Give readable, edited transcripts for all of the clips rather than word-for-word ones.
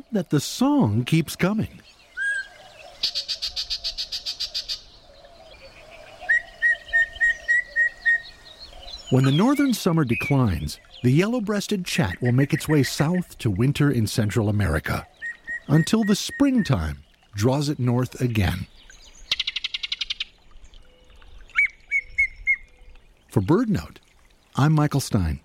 that the song keeps coming. When the northern summer declines, the yellow-breasted chat will make its way south to winter in Central America, until the springtime draws it north again. For BirdNote, I'm Michael Stein.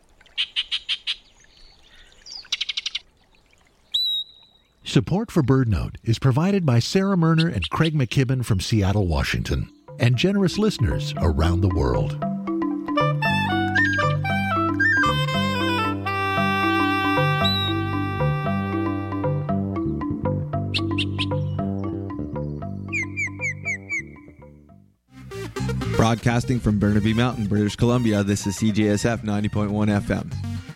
Support for BirdNote is provided by Sarah Murner and Craig McKibben from Seattle, Washington, and generous listeners around the world. Broadcasting from Burnaby Mountain, British Columbia, this is CJSF 90.1 FM.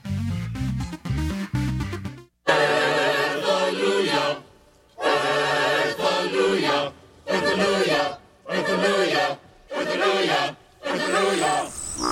Hallelujah, hallelujah, hallelujah, hallelujah, hallelujah, hallelujah.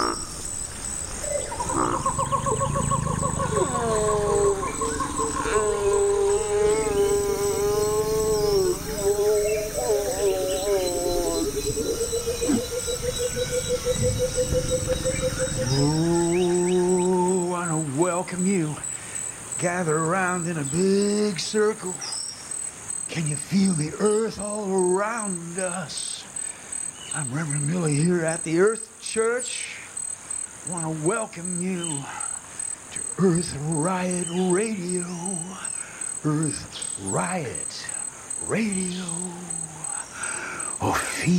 Oh, I want to welcome you. Gather around in a big circle. Can you feel the earth all around us? I'm Reverend Millie here at the Earth Church. I want to welcome you to Earth Riot Radio. Earth Riot Radio. Oh,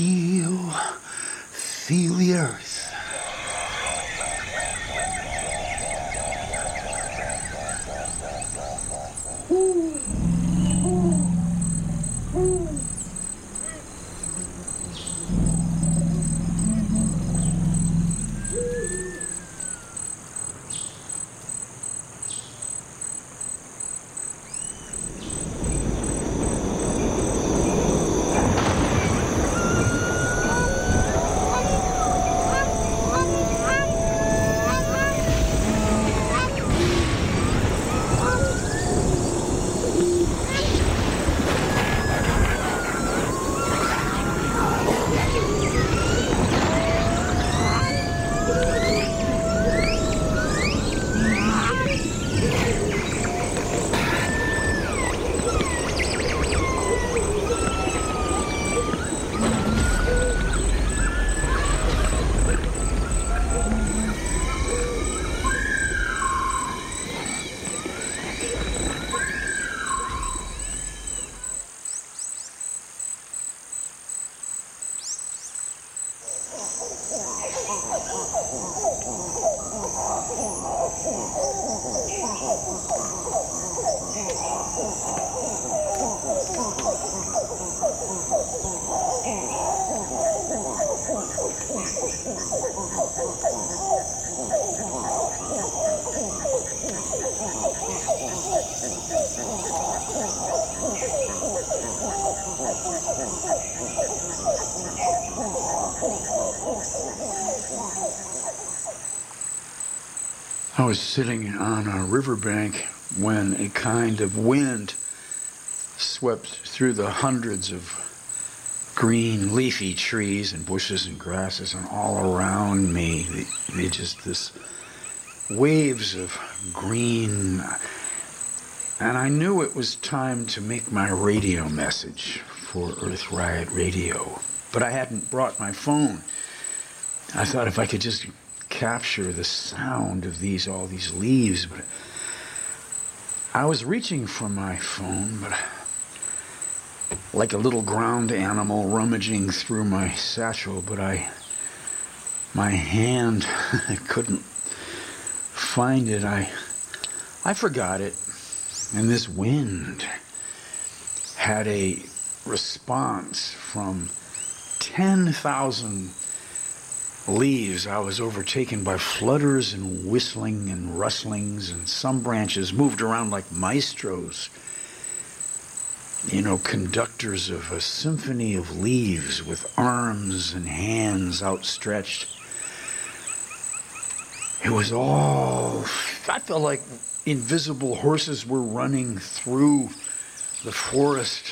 feel the earth. I was sitting on a riverbank when a kind of wind swept through the hundreds of green leafy trees and bushes and grasses, and all around me they just this waves of green. And I knew it was time to make my radio message for Earth Riot Radio, but I hadn't brought my phone. I thought if I could just capture the sound of all these leaves, but I was reaching for my phone, but like a little ground animal rummaging through my satchel, but my hand couldn't find it. I forgot it, and this wind had a response from 10,000 leaves. I was overtaken by flutters and whistling and rustlings, and some branches moved around like maestros, conductors of a symphony of leaves with arms and hands outstretched. It was all, I felt like invisible horses were running through the forest.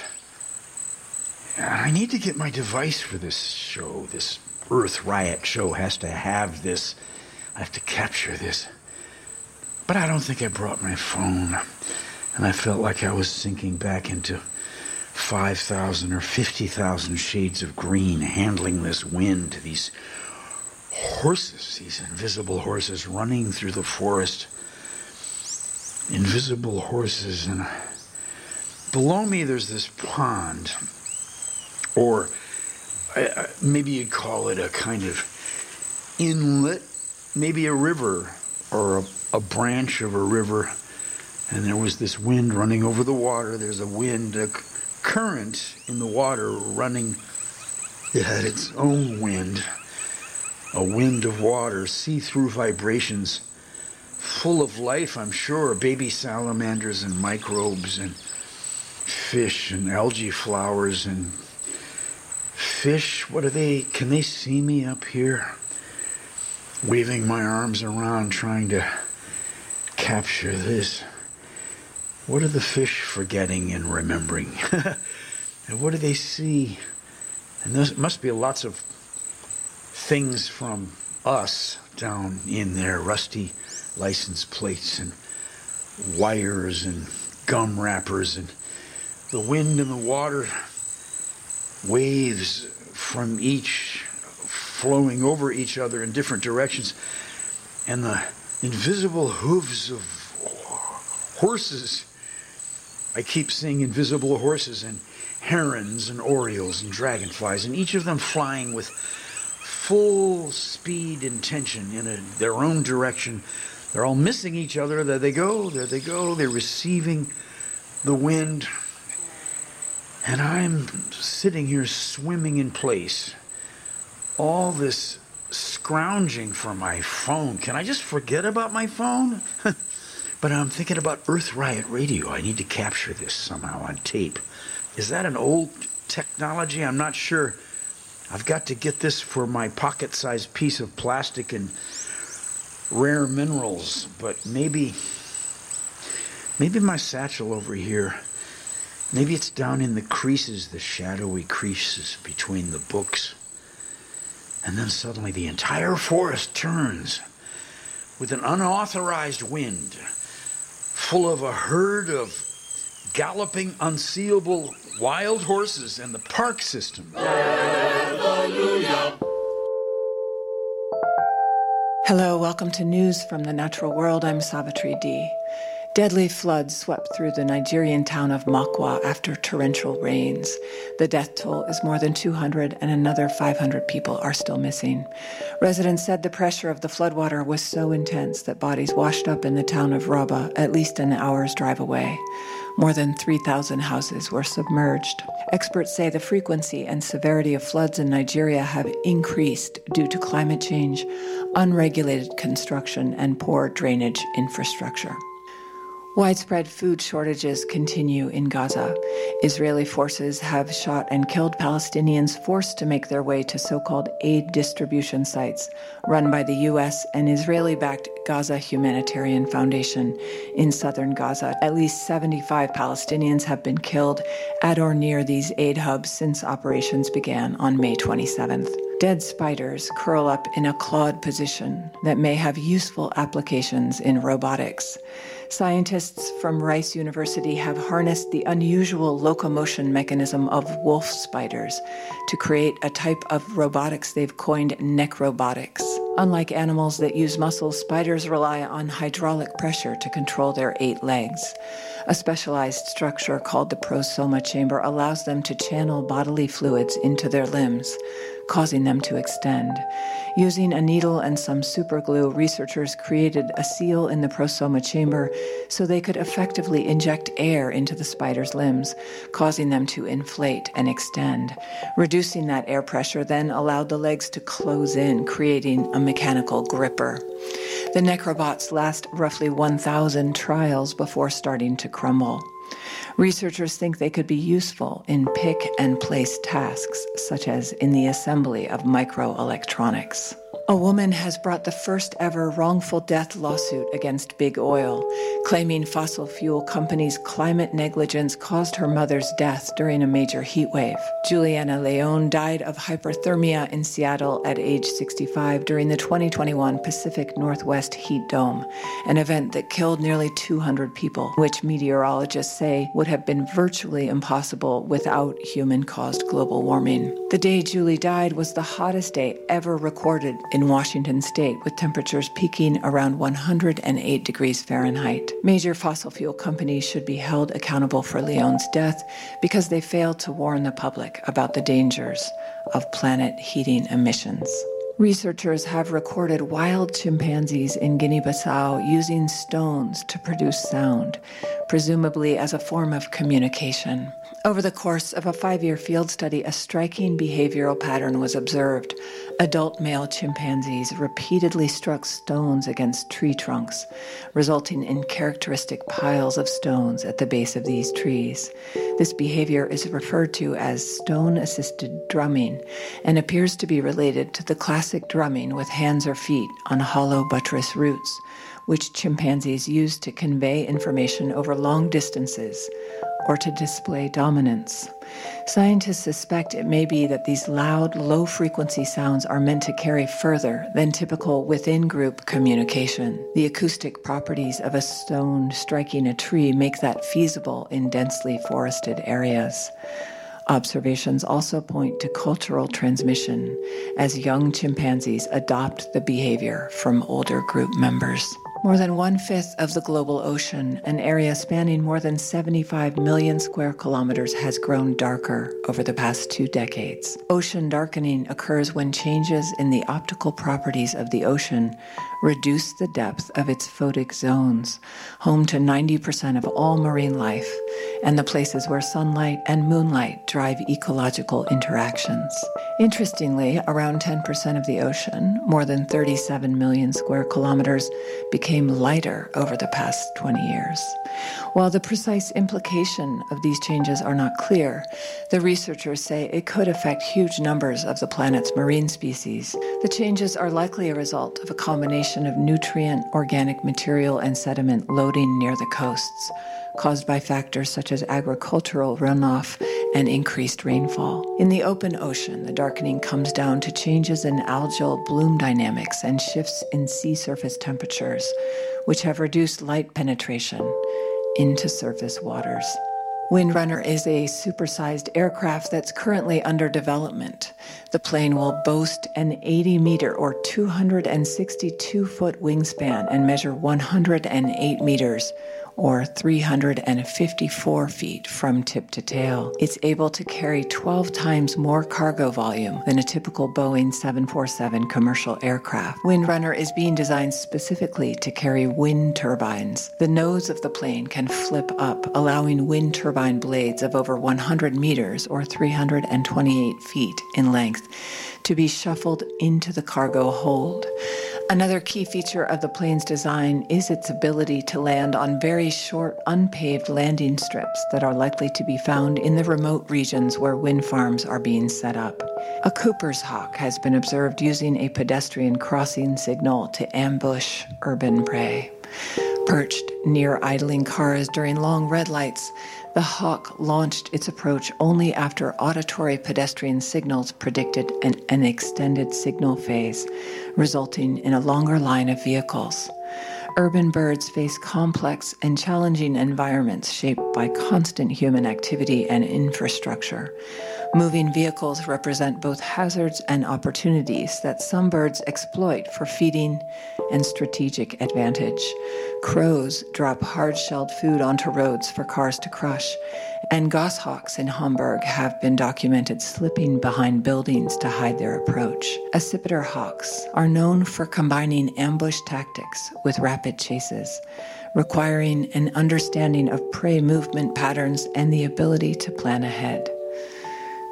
I need to get my device for this show. This Earth Riot show has to have this. I have to capture this. But I don't think I brought my phone. And I felt like I was sinking back into 5,000 or 50,000 shades of green, handling this wind, these horses, these invisible horses running through the forest. Invisible horses. And below me there's this pond, or maybe you'd call it a kind of inlet, maybe a river, or a branch of a river. And there was this wind running over the water. There's a wind, a current in the water running. It had its own wind, a wind of water, see-through vibrations, full of life, I'm sure, baby salamanders and microbes and fish and algae flowers and fish. What are they? Can they see me up here? Waving my arms around, trying to capture this. What are the fish forgetting and remembering? And what do they see? And there must be lots of things from us down in there, rusty license plates and wires and gum wrappers and the wind and the water, waves from each flowing over each other in different directions, and the invisible hooves of horses. I keep seeing invisible horses and herons and orioles and dragonflies, and each of them flying with full speed intention in their own direction. They're all missing each other. There they go, there they go. They're receiving the wind. And I'm sitting here swimming in place. All this scrounging for my phone. Can I just forget about my phone? But I'm thinking about Earth Riot Radio. I need to capture this somehow on tape. Is that an old technology? I'm not sure. I've got to get this for my pocket-sized piece of plastic and rare minerals, but maybe my satchel over here, maybe it's down in the creases, the shadowy creases between the books. And then suddenly the entire forest turns with an unauthorized wind, full of a herd of galloping, unseeable wild horses and the park system. Hallelujah. Hello, welcome to News from the Natural World. I'm Savitri D. Deadly floods swept through the Nigerian town of Makwa after torrential rains. The death toll is more than 200 and another 500 people are still missing. Residents said the pressure of the floodwater was so intense that bodies washed up in the town of Raba, at least an hour's drive away. More than 3,000 houses were submerged. Experts say the frequency and severity of floods in Nigeria have increased due to climate change, unregulated construction, and poor drainage infrastructure. Widespread food shortages continue in Gaza. Israeli forces have shot and killed Palestinians forced to make their way to so-called aid distribution sites run by the U.S. and Israeli-backed Gaza Humanitarian Foundation in southern Gaza. At least 75 Palestinians have been killed at or near these aid hubs since operations began on May 27th. Dead spiders curl up in a clawed position that may have useful applications in robotics. Scientists from Rice University have harnessed the unusual locomotion mechanism of wolf spiders to create a type of robotics they've coined necrobotics. Unlike animals that use muscles, spiders rely on hydraulic pressure to control their 8 legs. A specialized structure called the prosoma chamber allows them to channel bodily fluids into their limbs, causing them to extend. Using a needle and some superglue, researchers created a seal in the prosoma chamber so they could effectively inject air into the spider's limbs, causing them to inflate and extend. Reducing that air pressure then allowed the legs to close in, creating a mechanical gripper. The necrobots last roughly 1,000 trials before starting to crumble. Researchers think they could be useful in pick-and-place tasks, such as in the assembly of microelectronics. A woman has brought the first ever wrongful death lawsuit against Big Oil, claiming fossil fuel companies' climate negligence caused her mother's death during a major heat wave. Juliana Leon died of hyperthermia in Seattle at age 65 during the 2021 Pacific Northwest Heat Dome, an event that killed nearly 200 people, which meteorologists say would have been virtually impossible without human-caused global warming. The day Julie died was the hottest day ever recorded in Washington state, with temperatures peaking around 108 degrees Fahrenheit. Major fossil fuel companies should be held accountable for Leon's death because they failed to warn the public about the dangers of planet heating emissions. Researchers have recorded wild chimpanzees in Guinea-Bissau using stones to produce sound, presumably as a form of communication. Over the course of a 5-year field study, a striking behavioral pattern was observed. Adult male chimpanzees repeatedly struck stones against tree trunks, resulting in characteristic piles of stones at the base of these trees. This behavior is referred to as stone-assisted drumming and appears to be related to the classic drumming with hands or feet on hollow buttress roots, which chimpanzees use to convey information over long distances or to display dominance. Scientists suspect it may be that these loud, low-frequency sounds are meant to carry further than typical within-group communication. The acoustic properties of a stone striking a tree make that feasible in densely forested areas. Observations also point to cultural transmission as young chimpanzees adopt the behavior from older group members. More than 1/5 of the global ocean, an area spanning more than 75 million square kilometers, has grown darker over the past 2 decades. Ocean darkening occurs when changes in the optical properties of the ocean reduce the depth of its photic zones, home to 90% of all marine life, and the places where sunlight and moonlight drive ecological interactions. Interestingly, around 10% of the ocean, more than 37 million square kilometers, became lighter over the past 20 years. While the precise implication of these changes are not clear, the researchers say it could affect huge numbers of the planet's marine species. The changes are likely a result of a combination of nutrient, organic material, and sediment loading near the coasts, caused by factors such as agricultural runoff and increased rainfall. In the open ocean, the darkening comes down to changes in algal bloom dynamics and shifts in sea surface temperatures, which have reduced light penetration into surface waters. Windrunner is a supersized aircraft that's currently under development. The plane will boast an 80-meter or 262-foot wingspan and measure 108 meters or 354 feet from tip to tail. It's able to carry 12 times more cargo volume than a typical Boeing 747 commercial aircraft. Windrunner is being designed specifically to carry wind turbines. The nose of the plane can flip up, allowing wind turbine blades of over 100 meters or 328 feet in length to be shuffled into the cargo hold. Another key feature of the plane's design is its ability to land on very short, unpaved landing strips that are likely to be found in the remote regions where wind farms are being set up. A Cooper's hawk has been observed using a pedestrian crossing signal to ambush urban prey. Perched near idling cars during long red lights, the hawk launched its approach only after auditory pedestrian signals predicted an extended signal phase, resulting in a longer line of vehicles. Urban birds face complex and challenging environments shaped by constant human activity and infrastructure. Moving vehicles represent both hazards and opportunities that some birds exploit for feeding and strategic advantage. Crows drop hard-shelled food onto roads for cars to crush, and goshawks in Hamburg have been documented slipping behind buildings to hide their approach. Accipiter hawks are known for combining ambush tactics with rapid chases, requiring an understanding of prey movement patterns and the ability to plan ahead.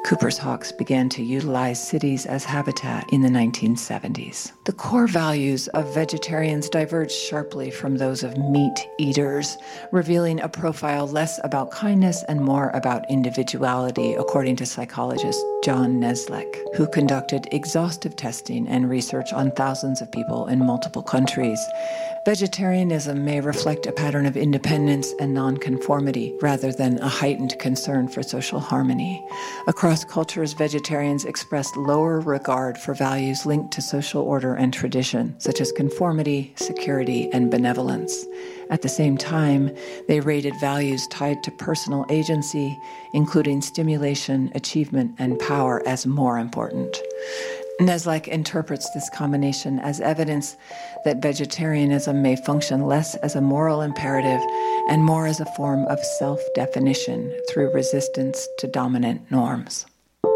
Cooper's hawks began to utilize cities as habitat in the 1970s. The core values of vegetarians diverge sharply from those of meat eaters, revealing a profile less about kindness and more about individuality, according to psychologist John Nesleck, who conducted exhaustive testing and research on thousands of people in multiple countries. Vegetarianism may reflect a pattern of independence and nonconformity rather than a heightened concern for social harmony. Across cultures, vegetarians expressed lower regard for values linked to social order and tradition, such as conformity, security, and benevolence. At the same time, they rated values tied to personal agency, including stimulation, achievement, and power, as more important. Nesleck interprets this combination as evidence that vegetarianism may function less as a moral imperative and more as a form of self-definition through resistance to dominant norms.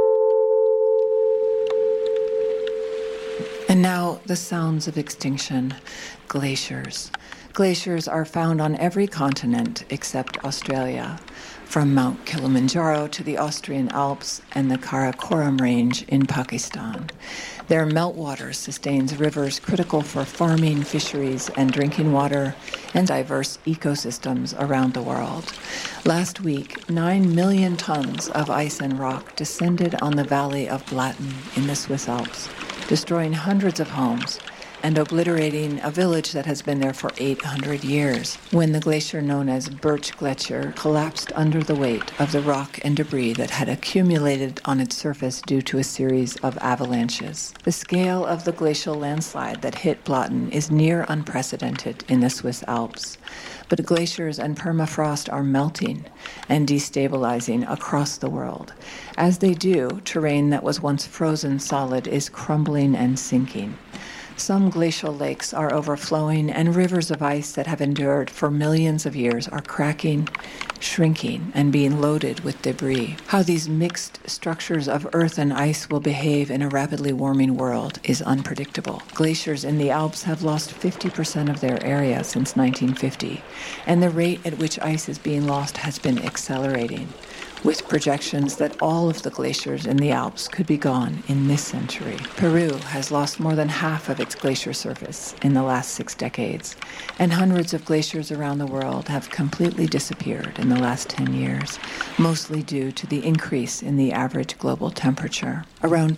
And now, the sounds of extinction, glaciers. Glaciers are found on every continent except Australia, from Mount Kilimanjaro to the Austrian Alps and the Karakoram Range in Pakistan. Their meltwater sustains rivers critical for farming, fisheries, and drinking water, and diverse ecosystems around the world. Last week, 9 million tons of ice and rock descended on the valley of Blatten in the Swiss Alps, destroying hundreds of homes and obliterating a village that has been there for 800 years, when the glacier known as Birch Gletscher collapsed under the weight of the rock and debris that had accumulated on its surface due to a series of avalanches. The scale of the glacial landslide that hit Blatten is near unprecedented in the Swiss Alps, but glaciers and permafrost are melting and destabilizing across the world. As they do, terrain that was once frozen solid is crumbling and sinking. Some glacial lakes are overflowing, and rivers of ice that have endured for millions of years are cracking, shrinking, and being loaded with debris. How these mixed structures of earth and ice will behave in a rapidly warming world is unpredictable. Glaciers in the Alps have lost 50% of their area since 1950, and the rate at which ice is being lost has been accelerating, with projections that all of the glaciers in the Alps could be gone in this century. Peru has lost more than half of its glacier surface in the last 6 decades, and hundreds of glaciers around the world have completely disappeared in the last 10 years, mostly due to the increase in the average global temperature. Around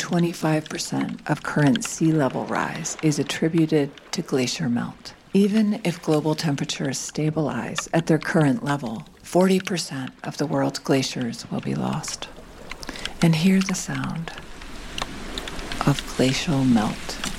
25% of current sea level rise is attributed to glacier melt. Even if global temperatures stabilize at their current level, 40% of the world's glaciers will be lost. And hear the sound of glacial melt.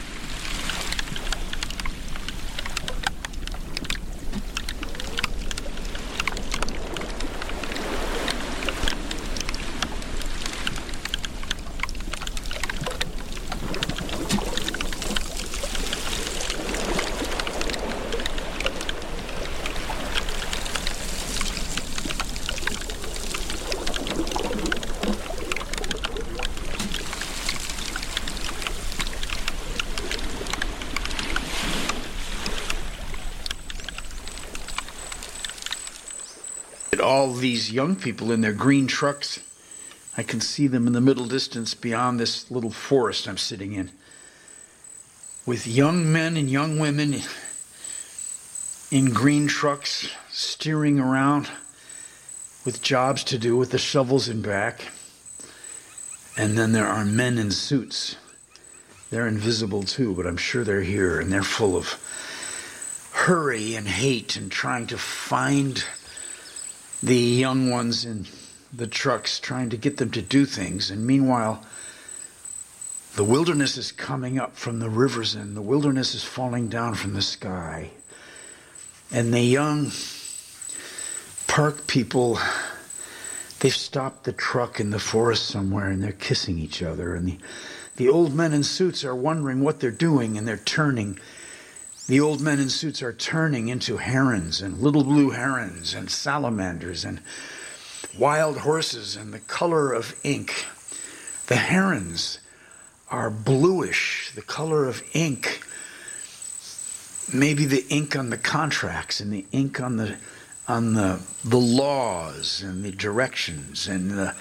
All these young people in their green trucks, I can see them in the middle distance beyond this little forest I'm sitting in, with young men and young women in green trucks steering around with jobs to do with the shovels in back. And then there are men in suits. They're invisible too, but I'm sure they're here, and they're full of hurry and hate and trying to find the young ones in the trucks, trying to get them to do things. And meanwhile, the wilderness is coming up from the rivers and the wilderness is falling down from the sky. And the young park people, they've stopped the truck in the forest somewhere and they're kissing each other. And the old men in suits are wondering what they're doing, and they're turning. The old men in suits are turning into herons and little blue herons and salamanders and wild horses and the color of ink. The herons are bluish, the color of ink. Maybe the ink on the contracts and the ink on the laws and the directions and the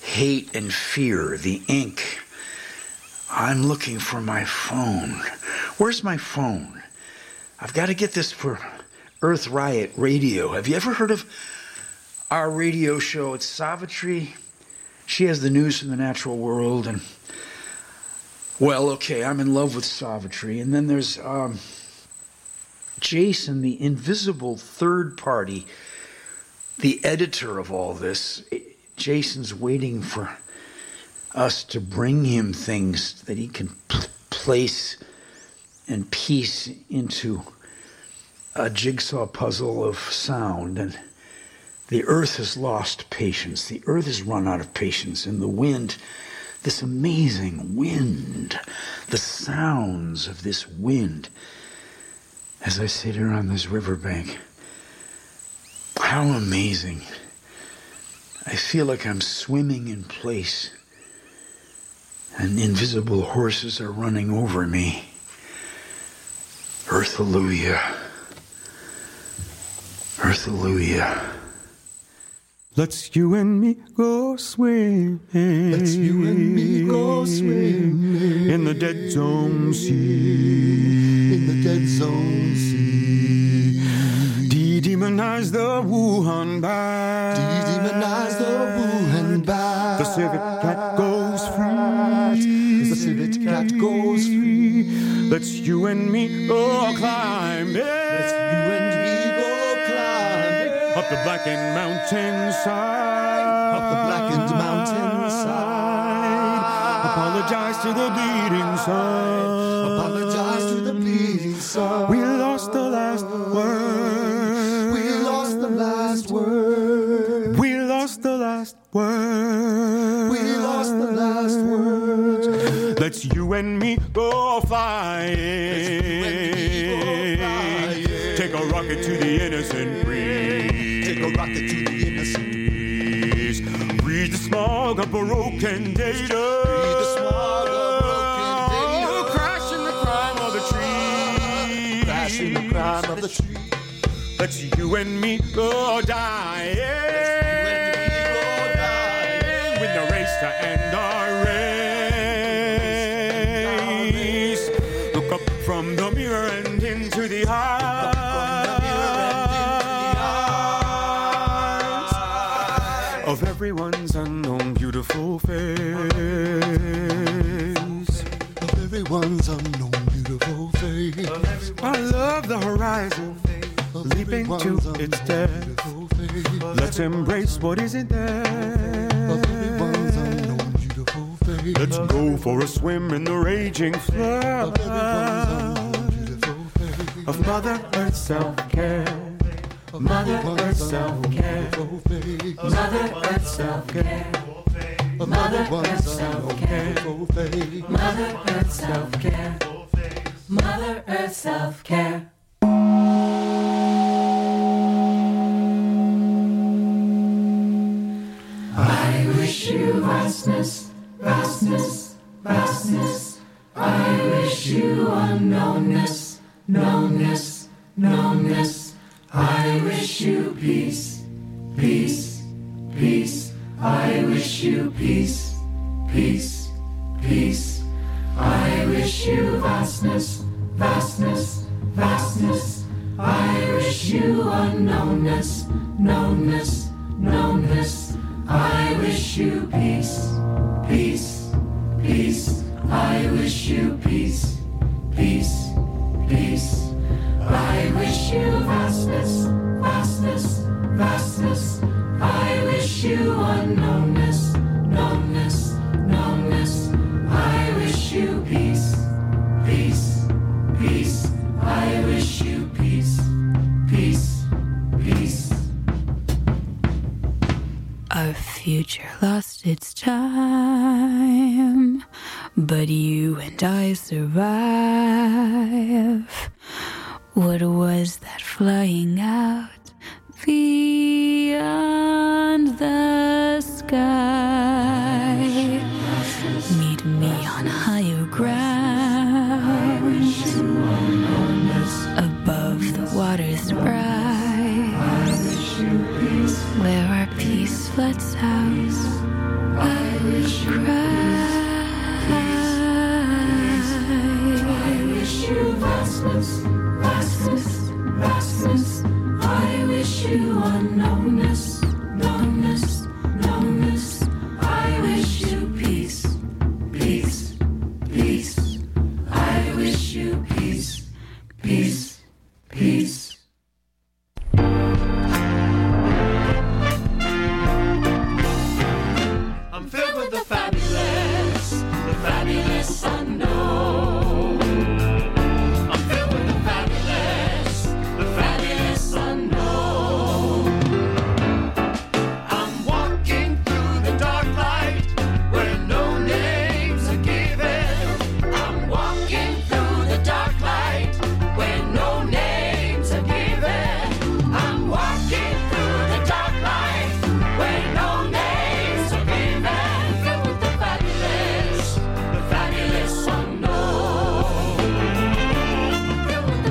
hate and fear, the ink. I'm looking for my phone. Where's my phone? I've got to get this for Earth Riot Radio. Have you ever heard of our radio show? It's Savitri. She has the news from the natural world. And, well, okay, I'm in love with Savitri. And then there's Jason, the invisible third party, the editor of all this. Jason's waiting for us to bring him things that he can place and piece into a jigsaw puzzle of sound. And the earth has lost patience. The earth has run out of patience. And the wind, this amazing wind, the sounds of this wind, as I sit here on this riverbank, how amazing. I feel like I'm swimming in place, and invisible horses are running over me. Earth-alleluia. Earth-alleluia. Let's you and me go swimming. Let's you and me go swimming in the dead zone sea. In the dead zone sea. De-demonize the Wuhan bat. De-demonize the Wuhan bat. The civet cat goes free. The civet cat goes free. Let's you and me go climbing. Let's you and me go climbing. Up the blackened mountainside. Up the blackened mountainside. Apologize to the bleeding sun. Apologize to the bleeding sun. We lost the last word. We lost the last word. We lost the last word. We lost the last word. Let's you and me go flying. Let's you and me go flying. Take a rocket to the innocent breeze. Take a rocket to the innocent breeze. Read the smog of broken data. Read the smog of broken data. Crash in the crime of the tree. Crash in the crime of the tree. Let's you and me go dying. With the race to end our race. Look up from the mirror and into the eyes of everyone's unknown beautiful face. Of everyone's unknown beautiful face. I love the horizon, leaping to its depth. Let's embrace what isn't there. Of everyone's unknown beautiful face. Let's go for a swim in the raging flood of Mother Earth self-care. Mother Earth self-care. Mother Earth self-care. Mother Earth self-care. Mother Earth self-care. Mother Earth self-care. I wish you vastness, vastness, vastness. I wish you unknownness, knownness, knownness. I wish you peace, peace, peace. I wish you peace, peace, peace. I wish you vastness, vastness, vastness. I wish you unknownness, knownness, knownness. I wish you peace, peace, peace. I wish you peace, peace, peace. I wish you vastness, vastness, vastness. I wish you unknownness, knownness, knownness. I wish you peace, peace, peace. I wish you peace, peace, peace. Our future lost its time, but you and I survive. What was that flying out beyond the sky? Meet me on higher ground, above the waters bright, where our peace floods out. house I wish cry. I wish you vastness, vastness, vastness. I wish you unknownness, knownness, knownness. I wish you peace, peace, peace. I wish you peace, peace, peace. I'm filled with the fabulous unknown. I'm filled with the fabulous unknown. I'm walking through the dark light where no names are given. I'm walking through the dark light where no names are given. I'm walking through the dark light where no names are given. Filled with the fabulous unknown. Filled with the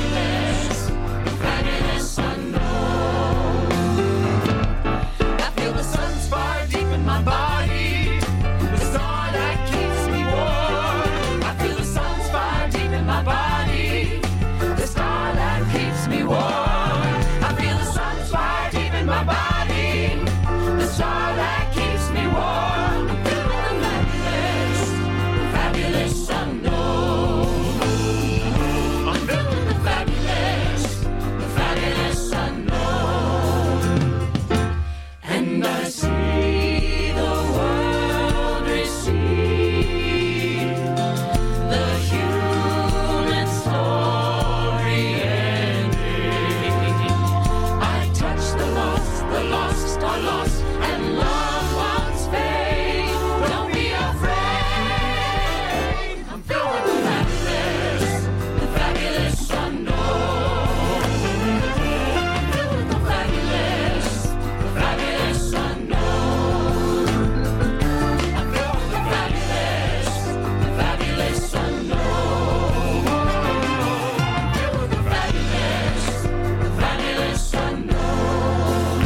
fabulous unknown. I feel the sun's fire deep in my body, the star that keeps me warm. I feel the sun's fire deep in my body, the star that keeps me warm. I feel the sun's fire deep in my body, the star that keeps me warm. I'm filled with the fabulous unknown. I'm filled with the fabulous unknown. And I see the world recede, the human story ending. I touch the lost are lost, and loved ones fade. Don't be afraid. I'm filled with the fabulous unknown. I'm filled with the fabulous unknown. I'm filled with the fabulous unknown. I'm filled with the fabulous unknown.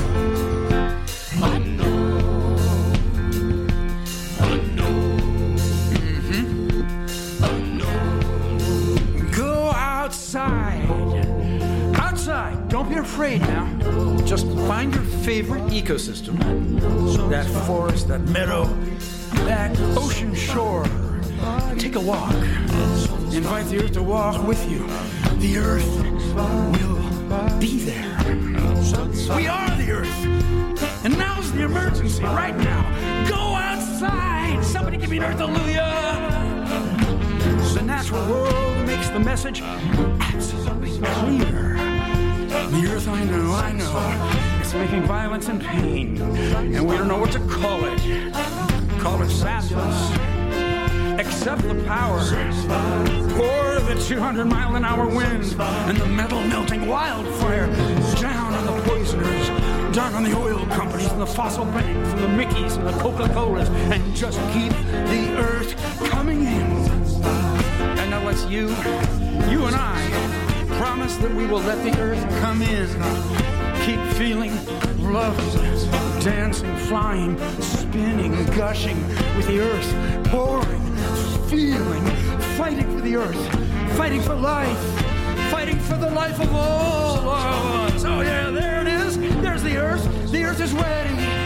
Unknown. Go outside. Outside. Don't be afraid now. Just find your favorite ecosystem. That forest, that meadow, that ocean shore. Take a walk. Invite the earth to walk with you. The earth will be there. We are the earth. And now's the emergency, right now. Go outside. Somebody give me an earth hallelujah. The natural world makes the message absolutely clear. The earth, I know, it's making violence and pain, and we don't know what to call it. Call it sadness. Accept the power. Pour the 200-mile-an-hour wind and the metal-melting wildfire down on the poisoners, down on the oil companies and the fossil banks and the Mickeys and the Coca-Colas, and just keep the earth coming in. And now let's you and I promise that we will let the earth come in. Keep feeling love, dancing, flying, spinning, gushing with the earth, pouring, feeling, fighting for the earth, fighting for life, fighting for the life of all of us. Oh yeah, there it is. There's the earth. The earth is ready.